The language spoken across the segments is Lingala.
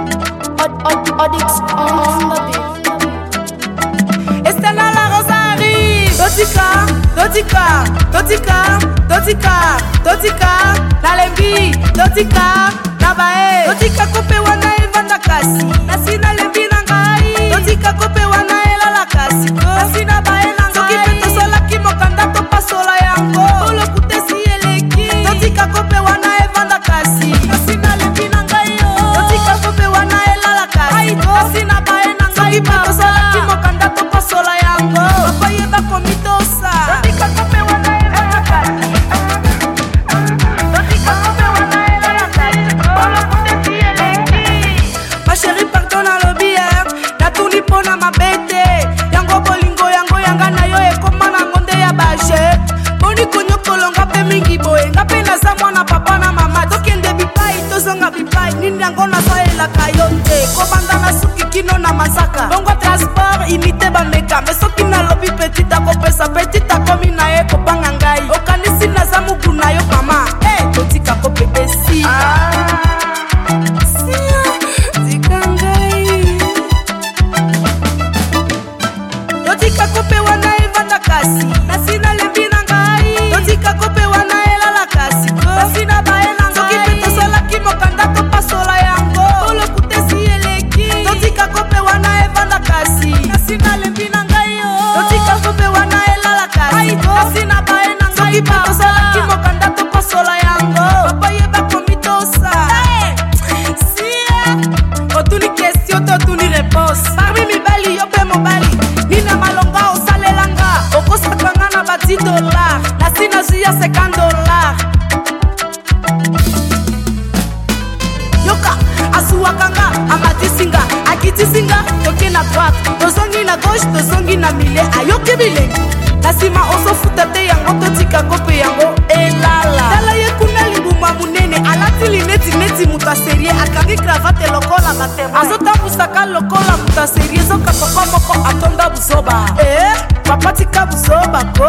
Addicts on the beat. Estela la Rosari. Totika, nalembi, totika, nabae. Totika kope wana evanda kasi. Nasi nalembi nangai. Totika kope wana elala kasi. Nasi nabae nangai. Soki peto sola kimokanda to pasola yango. Olo kutesi eleki. Totika kope wana evanda kasi. Nasi nalembi nangai yo. Totika kope wana elala kasi. Nasi nabae nangai. Soki peto sola kimokanda to pasola yango. Papa yeba komitosa. Totika kope wana evanda kasi. Totika kope wana elala kasi. Olo kutesi eleki. Ma chérie pardon na lobby natuni pona mabete. Yango bolingo yango yanga na yo ekoma na ngonde ya baje. Boni konyo kolonga pe mingi boye. Ngape na za mwana papa na mama. Tokende bipai tozonga bipai. Nini yango na so elaka yonte. Kobanda na suki kino na masaka. Bongo transport imite bameka. Mesoki na lobby petita kopesa. Petita komi na ye kopanga ngai. Okanisi na za mugu na yo mama. Totika kope esi. Totika kope wana evanda kasi. Nasi nalembi nangai. Totika kope wana elala kasi. Nasi nabae nangai. Soki peto sola kimokanda to pasola yango. Olo kutesi eleki. Totika kope wana evanda kasi. Nasi nalembi nangai yo. Totika kope wana elala kasi. Nasi nabae nangai. Soki peto sola kimokanda to pasola yango. Papa yeba komitosa. Otuni question, totuni réponse. Parmi mibali yo pe mobali. Nina malonga osalelanga. Okosakanga na ba $10. Nasi na zuya $50. Yoka asuwakanga amatisinga. Akitisinga toke na droite. Tozongi na gauche, tozongi na milieu. Ayoke bilengi. Nasima oso futate yango totika kope yango elala. Tala ye kuna linguma munene. Alati lineti neti muta serie. Akangi cravate lokola batema. Azota busaka lokola muta serie. Zoka papa moko atonda buzoba. Papa tika buzoba ko.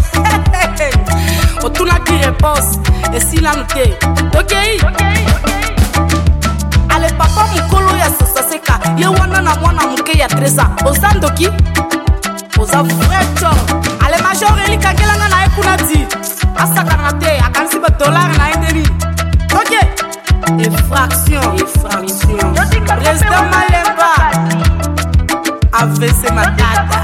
Otuna ki réponse. Esi la nute. Okay. Ale papa mukolo ya sosa seka. Ye wana na mwana muke ya 13 ans. Ozandoki. Oza frecho. Ale major eli kangelanga na ekuna di. Asaka na te. Akansi ba $1 na endeni. Ok. Effraction. Président Malemba. AVC Matata.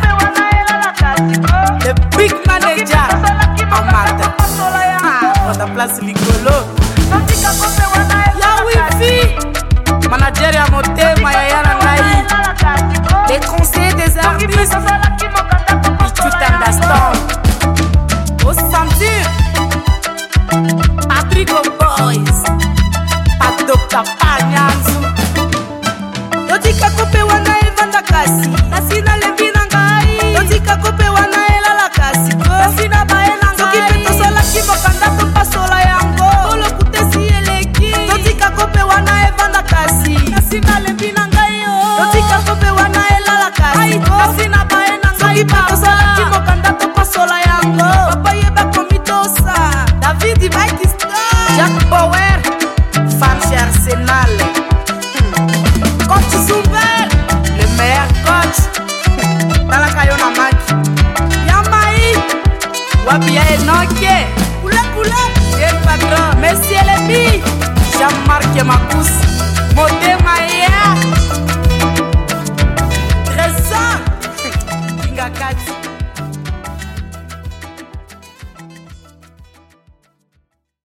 Le big manager. Amata. On ta place ligolo. Ya wifi. Manager ya motema ya yana ngai. Les conseillers des artistes. Tu t'understand. Au sentir. Patrick Boys. Pat Dr. Panyanzu. Totika kope wana evanda kasi. Nasi nalembi nangai. Totika kope wana elala kasi. Nasi nabae nangai. Soki peto sola kimokanda to pasola yango. Olo kutesi eleki. Totika kope wana evanda kasi. Nasi nalembi nangai yo. Totika kope wana elala kasi. Nasi nabae nangai. Soki peto sola kimokanda to pasola yango. Papa yeba komitosa. David Ibakista. Jack Power. Femme chez Arsenal. Coach Zumber. Le meilleur coach. Talakayona Maki. Yamai. Wabia Enoke. Kula. El patron. Messi Elebi. Jean-Marc Makus. Motema ya. Trésor. Kinga Kati.